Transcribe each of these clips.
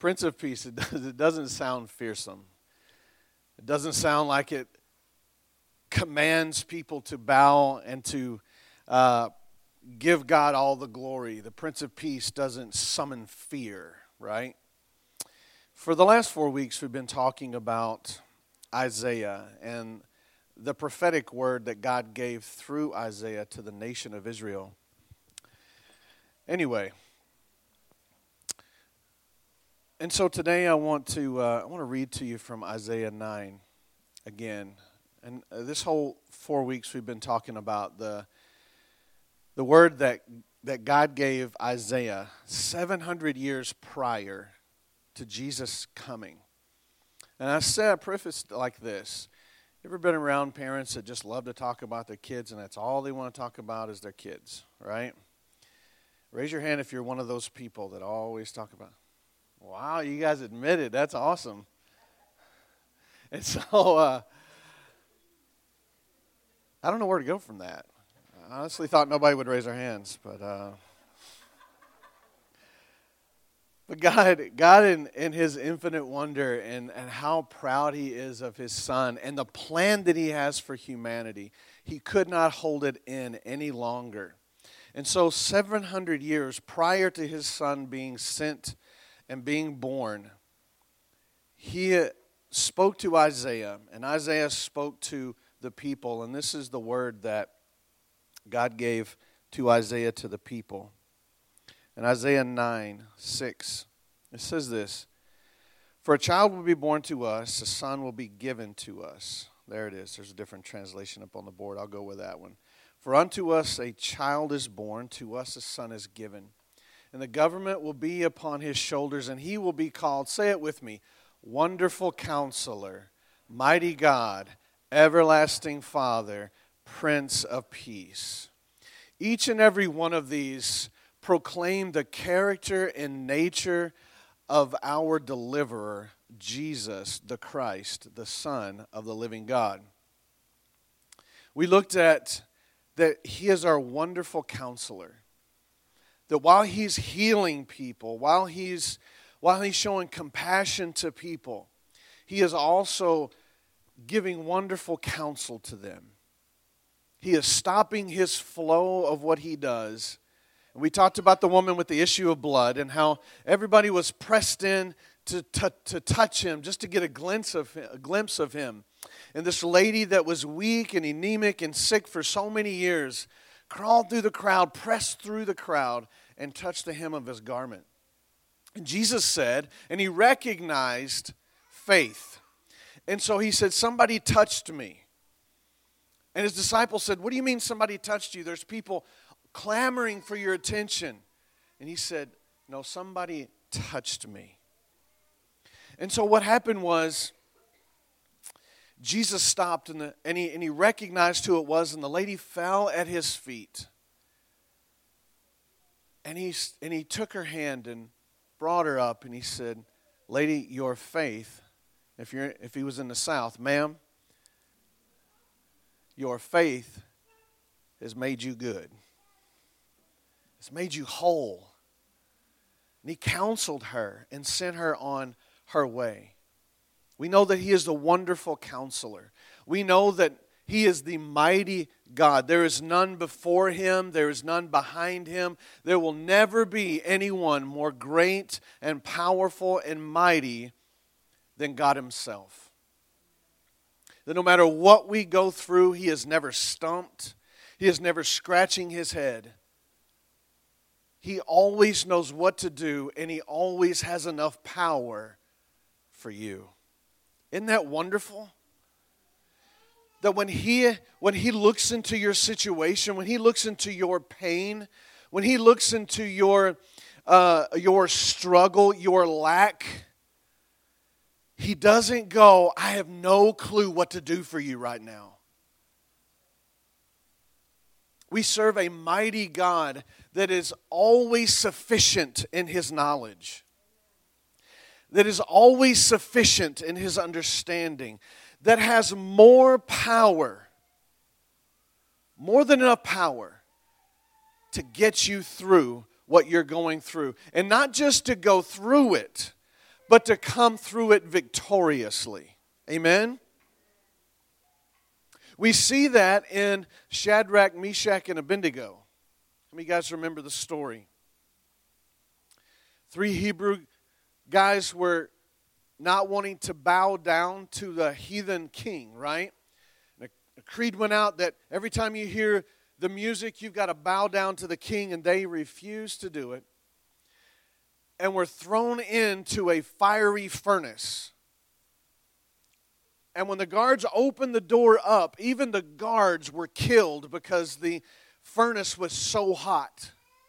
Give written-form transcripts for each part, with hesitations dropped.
Prince of Peace, it doesn't sound fearsome. It doesn't sound like it commands people to bow and to give God all the glory. The Prince of Peace doesn't summon fear, right? For the last 4 weeks, we've been talking about Isaiah and the prophetic word that God gave through Isaiah to the nation of Israel. Anyway, and so today I want to read to you from Isaiah 9 again. And this whole 4 weeks we've been talking about the word that God gave Isaiah 700 years prior to Jesus coming. And I prefaced like this. You ever been around parents that just love to talk about their kids and that's all they want to talk about is their kids, right? Raise your hand if you're one of those people that always talk about. Wow, you guys admit it. That's awesome. And so I don't know where to go from that. I honestly thought nobody would raise their hands, but God in His infinite wonder and how proud He is of His Son and the plan that He has for humanity, He could not hold it in any longer. And so 700 years prior to His Son being sent and being born, He spoke to Isaiah, and Isaiah spoke to the people, and this is the word that God gave to Isaiah to the people. In Isaiah 9:6, it says this, "For a child will be born to us, a son will be given to us." There it is. There's a different translation up on the board. I'll go with that one. "For unto us a child is born, to us a son is given. And the government will be upon his shoulders, and he will be called," say it with me, "Wonderful Counselor, Mighty God, Everlasting Father, Prince of Peace." Each and every one of these proclaim the character and nature of our deliverer, Jesus the Christ, the Son of the living God. We looked at that He is our wonderful counselor. That while He's healing people, while He's showing compassion to people, He is also giving wonderful counsel to them. He is stopping His flow of what He does. And we talked about the woman with the issue of blood and how everybody was pressed in to touch Him, just to get a glimpse of Him. And this lady that was weak and anemic and sick for so many years crawled through the crowd, pressed through the crowd, and touched the hem of His garment. And Jesus said, and He recognized faith. And so He said, "Somebody touched me." And His disciples said, "What do you mean somebody touched you? There's people clamoring for your attention." And He said, "No, somebody touched me." And so what happened was Jesus stopped and he recognized who it was, and the lady fell at His feet. And he took her hand and brought her up, and He said, "Lady, your faith," if he was in the South, "Ma'am, your faith has made you good. It's made you whole." And He counseled her and sent her on her way. We know that He is the wonderful counselor. We know that He is the mighty God. There is none before Him. There is none behind Him. There will never be anyone more great and powerful and mighty than God Himself. That no matter what we go through, He is never stumped. He is never scratching His head. He always knows what to do, and He always has enough power for you. Isn't that wonderful? That when He looks into your situation, when He looks into your pain, when He looks into your struggle, your lack, He doesn't go, "I have no clue what to do for you right now." We serve a mighty God that is always sufficient in His knowledge, that is always sufficient in His understanding, that has more power, more than enough power to get you through what you're going through. And not just to go through it, but to come through it victoriously. Amen? We see that in Shadrach, Meshach, and Abednego. How many of you guys remember the story? 3 Hebrew guys were not wanting to bow down to the heathen king, right? And a creed went out that every time you hear the music, you've got to bow down to the king, and they refused to do it. And were thrown into a fiery furnace. And when the guards opened the door up, even the guards were killed because the furnace was so hot.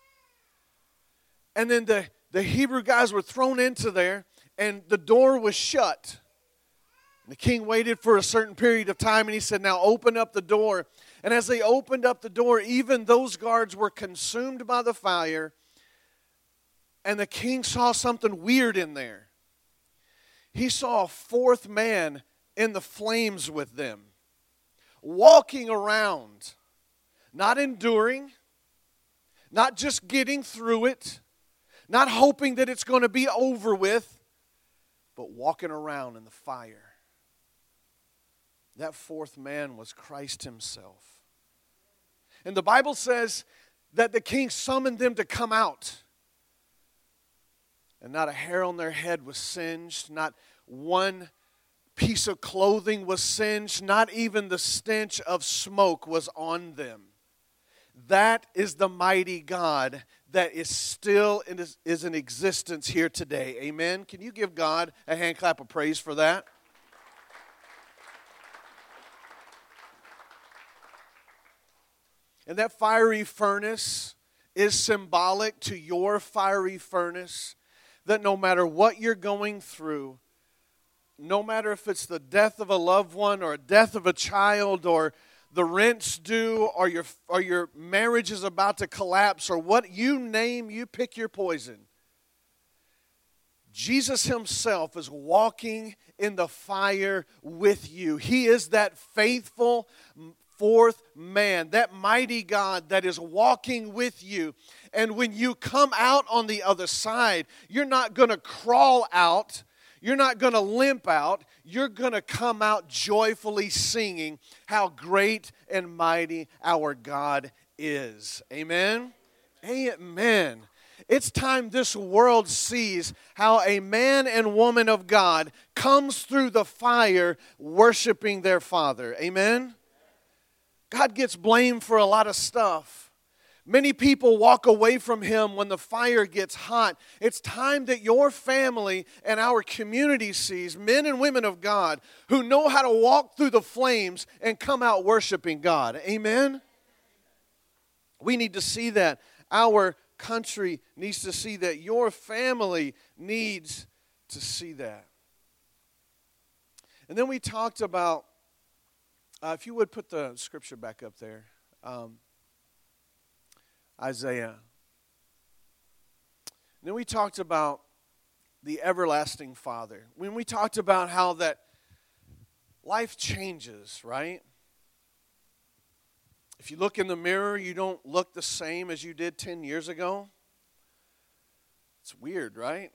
And then the Hebrew guys were thrown into there, and the door was shut. And the king waited for a certain period of time, and he said, now open up the door. And as they opened up the door, even those guards were consumed by the fire, and the king saw something weird in there. He saw a 4th man in the flames with them, walking around, not enduring, not just getting through it, not hoping that it's going to be over with, but walking around in the fire. That 4th man was Christ himself. And the Bible says that the king summoned them to come out. And not a hair on their head was singed, not one piece of clothing was singed, not even the stench of smoke was on them. That is the mighty God that is still is in existence here today. Amen? Can you give God a hand clap of praise for that? And that fiery furnace is symbolic to your fiery furnace, that no matter what you're going through, no matter if it's the death of a loved one or a death of a child or the rent's due or your marriage is about to collapse or what you name, you pick your poison. Jesus himself is walking in the fire with you. He is that faithful 4th man, that mighty God that is walking with you. And when you come out on the other side, you're not going to crawl out. You're not going to limp out. You're going to come out joyfully singing how great and mighty our God is. Amen? Amen. It's time this world sees how a man and woman of God comes through the fire worshiping their Father. Amen? God gets blamed for a lot of stuff. Many people walk away from him when the fire gets hot. It's time that your family and our community sees men and women of God who know how to walk through the flames and come out worshiping God. Amen? We need to see that. Our country needs to see that. Your family needs to see that. And then we talked about, if you would put the scripture back up there. Isaiah. And then we talked about the everlasting Father. When we talked about how that life changes, right? If you look in the mirror, you don't look the same as you did 10 years ago. It's weird, right?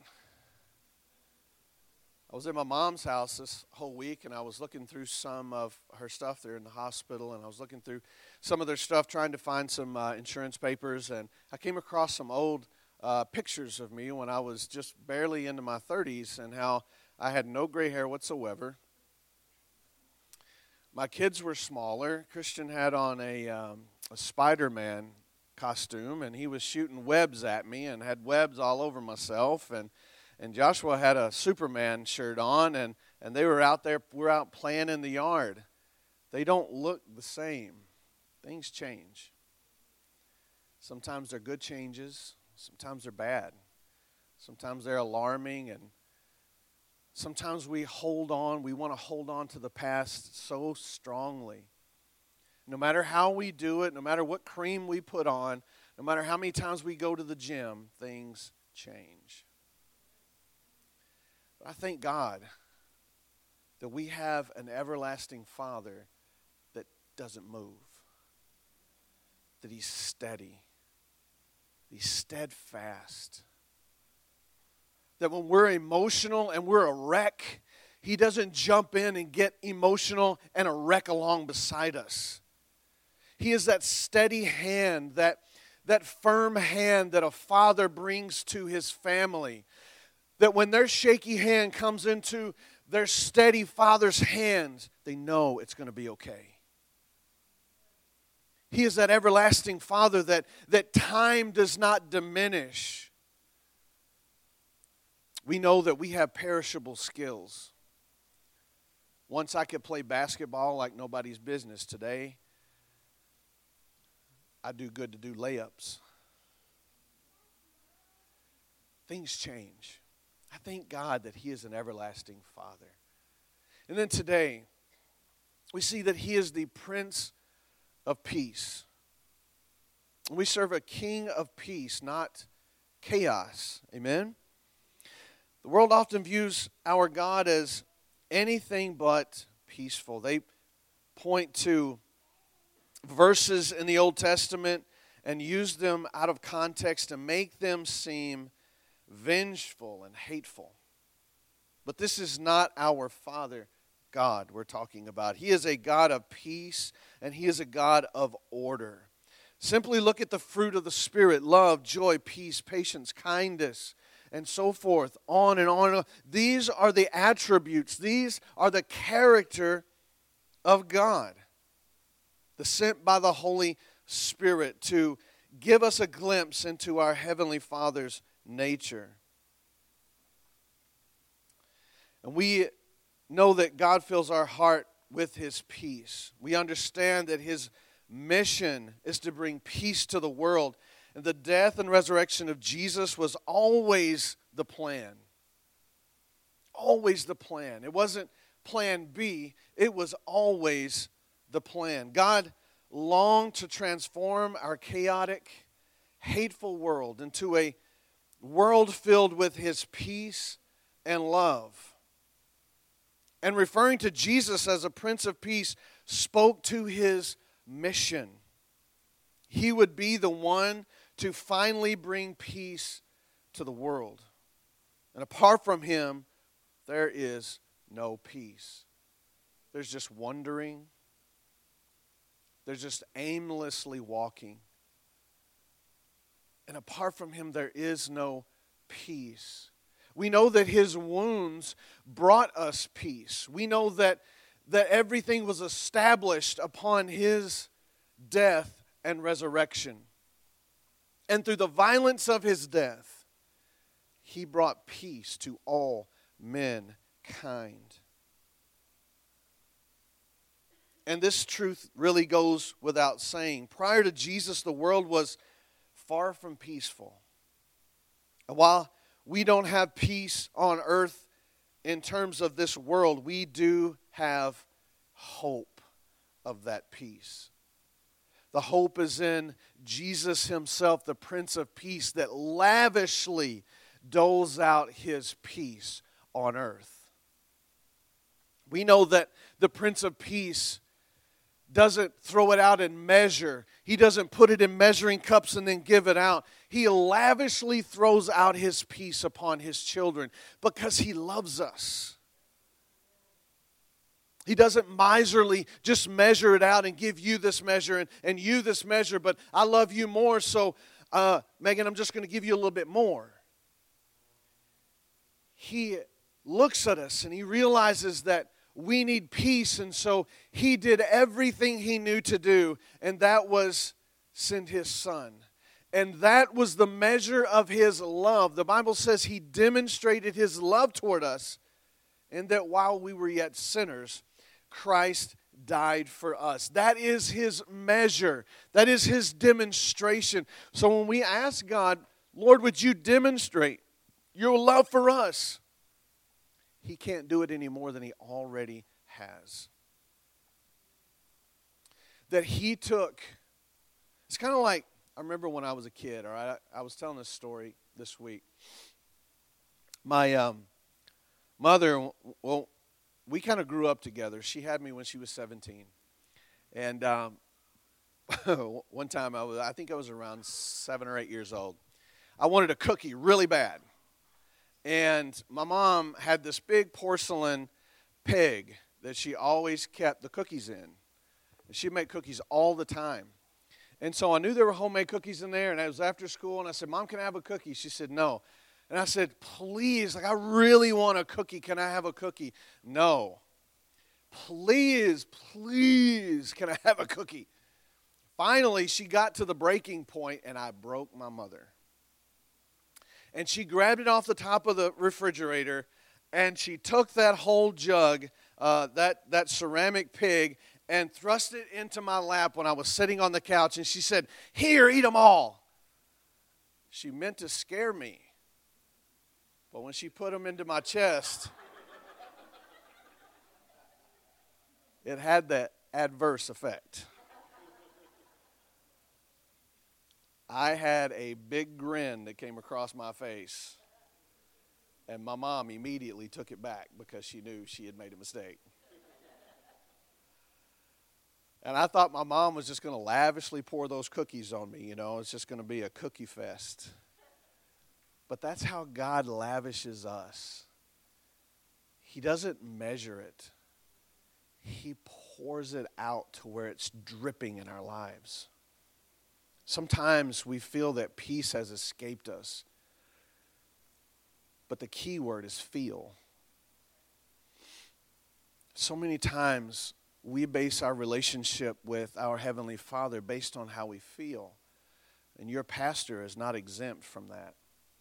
I was at my mom's house this whole week, and I was looking through some of her stuff there in the hospital, and I was looking through some of their stuff trying to find some insurance papers, and I came across some old pictures of me when I was just barely into my 30s and how I had no gray hair whatsoever. My kids were smaller. Christian had on a Spider-Man costume, and he was shooting webs at me and had webs all over myself, and Joshua had a Superman shirt on, and they were out there, we're out playing in the yard. They don't look the same. Things change. Sometimes they're good changes. Sometimes they're bad. Sometimes they're alarming, and sometimes we hold on. We want to hold on to the past so strongly. No matter how we do it, no matter what cream we put on, no matter how many times we go to the gym, things change. But I thank God that we have an everlasting Father that doesn't move, that he's steady, he's steadfast. That when we're emotional and we're a wreck, He doesn't jump in and get emotional and a wreck along beside us. He is that steady hand, that firm hand that a father brings to his family. That when their shaky hand comes into their steady father's hands, they know it's going to be okay. He is that everlasting Father that time does not diminish. We know that we have perishable skills. Once I could play basketball like nobody's business. Today, I do good to do layups. Things change. I thank God that He is an everlasting Father. And then today, we see that He is the Prince of Peace. We serve a King of peace, not chaos. Amen? The world often views our God as anything but peaceful. They point to verses in the Old Testament and use them out of context to make them seem vengeful and hateful. But this is not our Father God we're talking about. He is a God of peace, and He is a God of order. Simply look at the fruit of the Spirit: love, joy, peace, patience, kindness, and so forth, on and on. These are the attributes, these are the character of God, the sent by the Holy Spirit to give us a glimpse into our Heavenly Father's nature. And we know that God fills our heart with His peace. We understand that His mission is to bring peace to the world. And the death and resurrection of Jesus was always the plan. Always the plan. It wasn't plan B. It was always the plan. God longed to transform our chaotic, hateful world into a world filled with His peace and love. And referring to Jesus as a Prince of Peace spoke to His mission. He would be the one to finally bring peace to the world. And apart from Him, there is no peace. There's just wandering. There's just aimlessly walking. And apart from Him, there is no peace. We know that His wounds brought us peace. We know that everything was established upon His death and resurrection. And through the violence of His death, He brought peace to all mankind. And this truth really goes without saying. Prior to Jesus, the world was far from peaceful. And while we don't have peace on earth in terms of this world, we do have hope of that peace. The hope is in Jesus Himself, the Prince of Peace, that lavishly doles out His peace on earth. We know that the Prince of Peace doesn't throw it out in measure. He doesn't put it in measuring cups and then give it out. He lavishly throws out His peace upon His children because He loves us. He doesn't miserly just measure it out and give you this measure and you this measure, but I love you more, so Megan, I'm just going to give you a little bit more. He looks at us and He realizes that we need peace, and so He did everything He knew to do, and that was send His Son. And that was the measure of His love. The Bible says He demonstrated His love toward us, and that while we were yet sinners, Christ died for us. That is His measure. That is His demonstration. So when we ask God, Lord, would you demonstrate your love for us? He can't do it any more than He already has. That He took, it's kind of like, I remember when I was a kid, all right, I was telling this story this week. My mother, well, we kind of grew up together. She had me when she was 17. And one time, I think I was around 7 or 8 years old. I wanted a cookie really bad. And my mom had this big porcelain pig that she always kept the cookies in. And she'd make cookies all the time. And so I knew there were homemade cookies in there, and it was after school, and I said, Mom, can I have a cookie? She said, no. And I said, please, I really want a cookie. Can I have a cookie? No. Please, can I have a cookie? Finally, she got to the breaking point, and I broke my mother. And she grabbed it off the top of the refrigerator, and she took that whole jug, that ceramic pig, and thrust it into my lap when I was sitting on the couch. And she said, here, eat them all. She meant to scare me. But when she put them into my chest, it had that adverse effect. I had a big grin that came across my face, and my mom immediately took it back because she knew she had made a mistake. And I thought my mom was just going to lavishly pour those cookies on me, it's just going to be a cookie fest. But that's how God lavishes us. He doesn't measure it. He pours it out to where it's dripping in our lives. Sometimes we feel that peace has escaped us. But the key word is feel. So many times we base our relationship with our Heavenly Father based on how we feel. And your pastor is not exempt from that.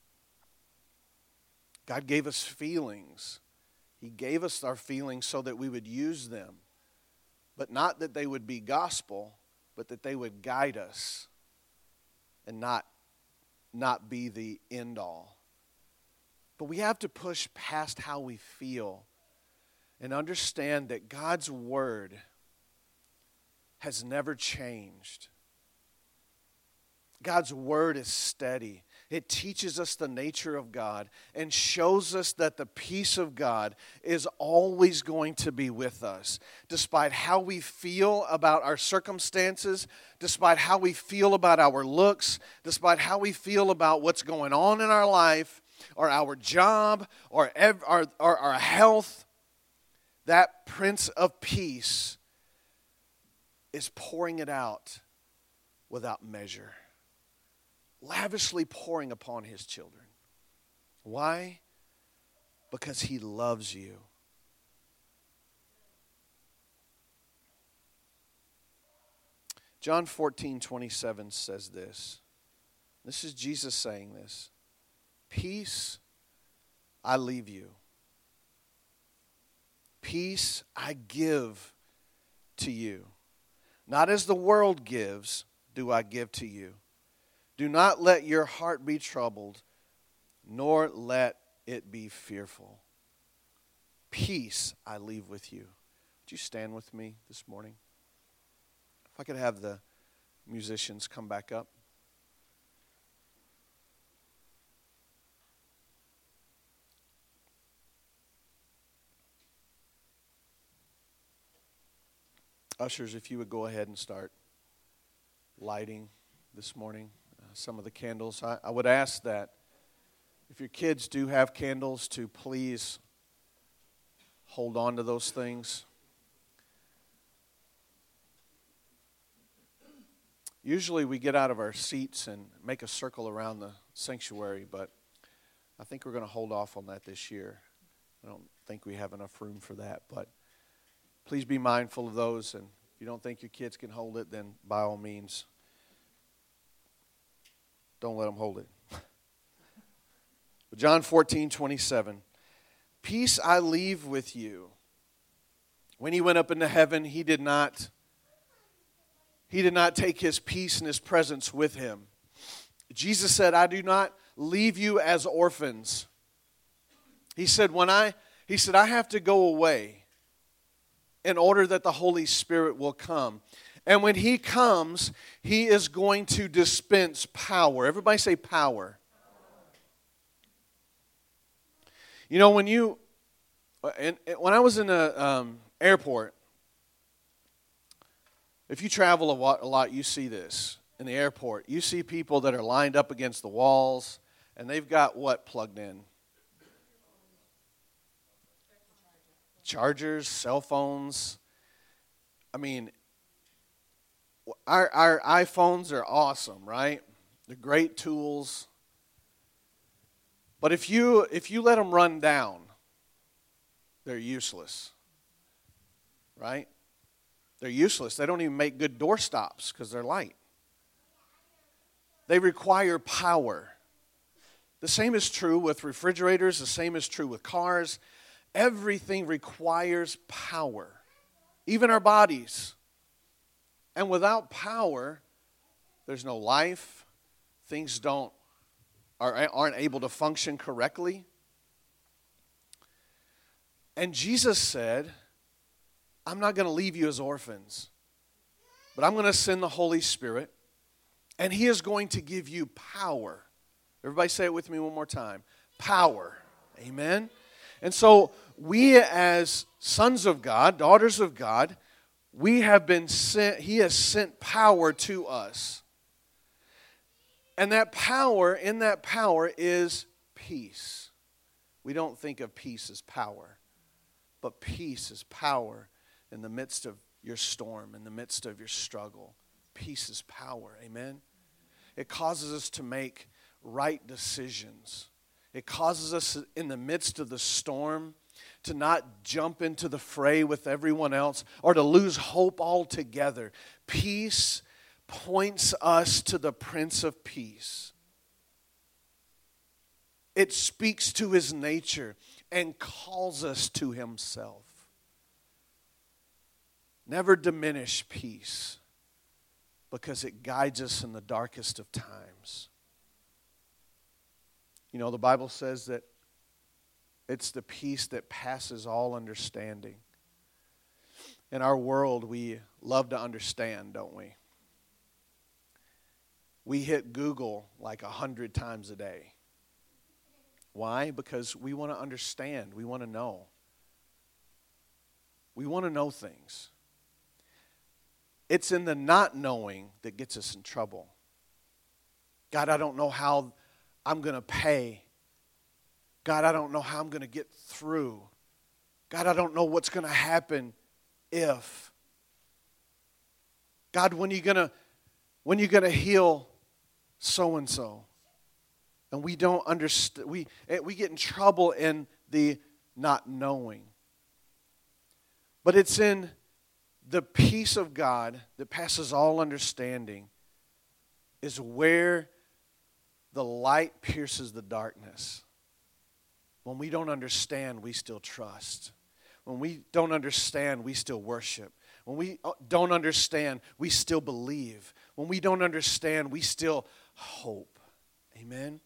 God gave us feelings. He gave us our feelings so that we would use them. But not that they would be gospel, but that they would guide us and not be the end all. But we have to push past how we feel and understand that God's word has never changed. God's word is steady. It teaches us the nature of God and shows us that the peace of God is always going to be with us. Despite how we feel about our circumstances, despite how we feel about our looks, despite how we feel about what's going on in our life, or our job, or our health, that Prince of Peace is pouring it out without measure. Lavishly pouring upon his children. Why? Because he loves you. John 14:27 says this. This is Jesus saying this. Peace I leave you. Peace I give to you. Not as the world gives, do I give to you. Do not let your heart be troubled, nor let it be fearful. Peace I leave with you. Would you stand with me this morning? If I could have the musicians come back up. Ushers, if you would go ahead and start lighting this morning some of the candles. I would ask that if your kids do have candles to please hold on to those things. Usually we get out of our seats and make a circle around the sanctuary, but I think we're going to hold off on that this year. I don't think we have enough room for that, but please be mindful of those, and if you don't think your kids can hold it, then by all means, don't let them hold it. But John 14:27, peace I leave with you. When he went up into heaven, he did not take his peace and his presence with him. Jesus said, I do not leave you as orphans. He said, I have to go away in order that the Holy Spirit will come. And when he comes, he is going to dispense power. Everybody say power. You know, when I was in an airport, if you travel a lot, you see this. In the airport, you see people that are lined up against the walls, and they've got what plugged in? chargers, cell phones. I mean, our iPhones are awesome, right? They're great tools. But if you let them run down, they're useless, right? They're useless. They don't even make good door stops because they're light. They require power. The same is true with refrigerators. The same is true with cars. Everything requires power, even our bodies. And without power, there's no life. Things aren't able to function correctly. And Jesus said, I'm not going to leave you as orphans, but I'm going to send the Holy Spirit, and He is going to give you power. Everybody say it with me one more time. Power. Amen? And so we as sons of God, daughters of God, we have been sent, He has sent power to us. And that power, in that power is peace. We don't think of peace as power, but peace is power in the midst of your storm, in the midst of your struggle. Peace is power. Amen? It causes us to make right decisions. It causes us in the midst of the storm to not jump into the fray with everyone else or to lose hope altogether. Peace points us to the Prince of Peace. It speaks to His nature and calls us to Himself. Never diminish peace because it guides us in the darkest of times. You know, the Bible says that it's the peace that passes all understanding. In our world, we love to understand, don't we? We hit Google like 100 times a day. Why? Because we want to understand. We want to know. We want to know things. It's in the not knowing that gets us in trouble. God, I don't know how I'm going to pay. God, I don't know how I'm going to get through. God, I don't know what's going to happen if. God, when are you going to heal so-and-so? And we don't understand. We get in trouble in the not knowing. But it's in the peace of God that passes all understanding is where the light pierces the darkness. When we don't understand, we still trust. When we don't understand, we still worship. When we don't understand, we still believe. When we don't understand, we still hope. Amen?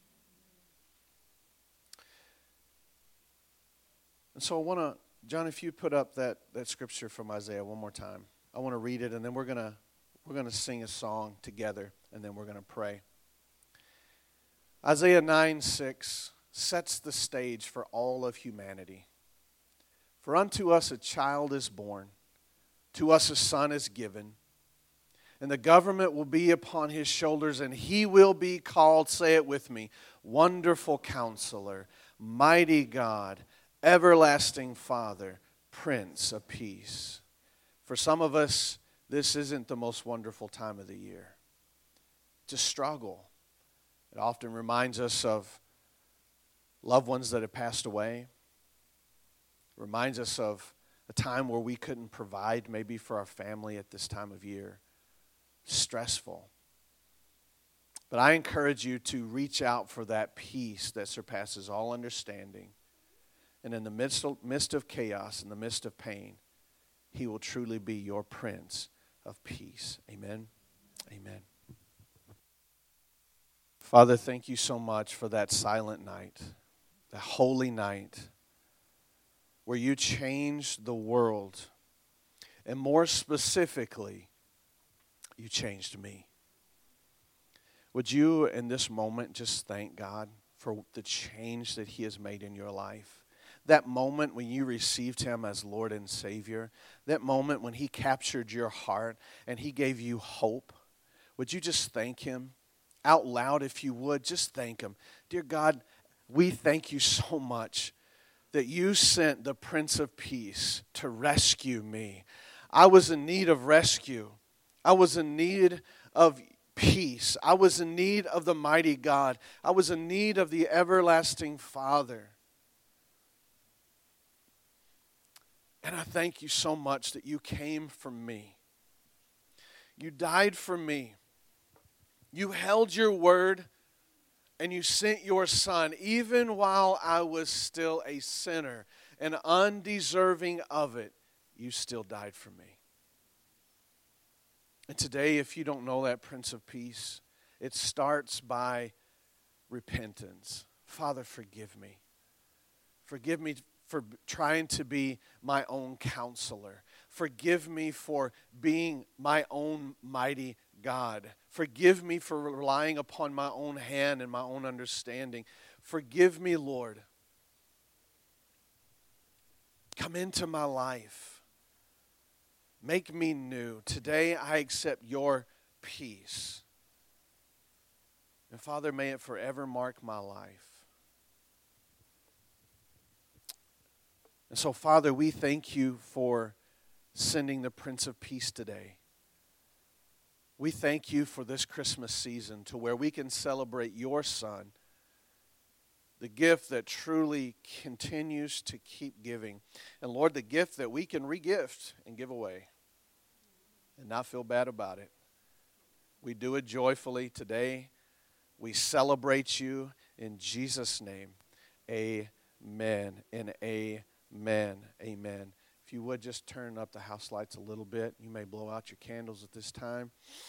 And so I want to, John, if you put up that scripture from Isaiah one more time. I want to read it, and then we're gonna sing a song together, and then we're going to pray. Isaiah 9:6 sets the stage for all of humanity. For unto us a child is born, to us a son is given, and the government will be upon His shoulders, and He will be called, say it with me, Wonderful Counselor, Mighty God, Everlasting Father, Prince of Peace. For some of us, this isn't the most wonderful time of the year. It's a struggle. It often reminds us of loved ones that have passed away. It reminds us of a time where we couldn't provide maybe for our family at this time of year. Stressful. But I encourage you to reach out for that peace that surpasses all understanding. And in the midst of chaos, in the midst of pain, He will truly be your Prince of Peace. Amen? Amen. Father, thank you so much for that silent night, the holy night, where you changed the world. And more specifically, you changed me. Would you, in this moment, just thank God for the change that He has made in your life? That moment when you received Him as Lord and Savior, that moment when He captured your heart and He gave you hope, would you just thank Him out loud if you would? Just thank Him. Dear God, we thank you so much that you sent the Prince of Peace to rescue me. I was in need of rescue. I was in need of peace. I was in need of the mighty God. I was in need of the everlasting Father. And I thank you so much that you came for me. You died for me. You held your word and you sent your Son even while I was still a sinner and undeserving of it. You still died for me. And today, if you don't know that Prince of Peace, it starts by repentance. Father, forgive me. Forgive me for trying to be my own counselor. Forgive me for being my own mighty God. Forgive me for relying upon my own hand and my own understanding. Forgive me, Lord. Come into my life. Make me new. Today I accept your peace. And Father, may it forever mark my life. And so, Father, we thank you for sending the Prince of Peace today. We thank you for this Christmas season to where we can celebrate your Son, the gift that truly continues to keep giving. And Lord, the gift that we can re-gift and give away and not feel bad about it. We do it joyfully today. We celebrate you in Jesus' name. Amen and amen. Amen. If you would just turn up the house lights a little bit. You may blow out your candles at this time.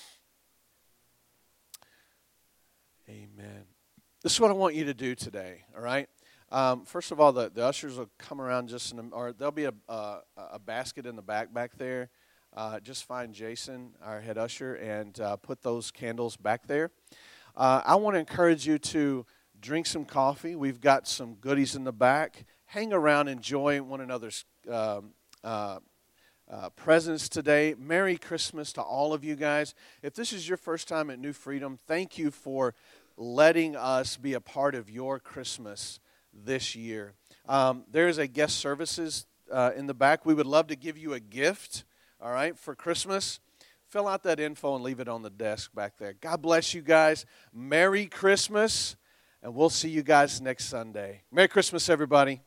Amen. This is what I want you to do today, all right? First of all, the ushers will come around or there'll be a basket in the back there. Just find Jason, our head usher, and put those candles back there. I want to encourage you to drink some coffee. We've got some goodies in the back. Hang around, enjoy one another's presents today. Merry Christmas to all of you guys. If this is your first time at New Freedom, thank you for letting us be a part of your Christmas this year. There's a guest services in the back. We would love to give you a gift, all right, for Christmas. Fill out that info and leave it on the desk back there. God bless you guys. Merry Christmas, and we'll see you guys next Sunday. Merry Christmas, everybody.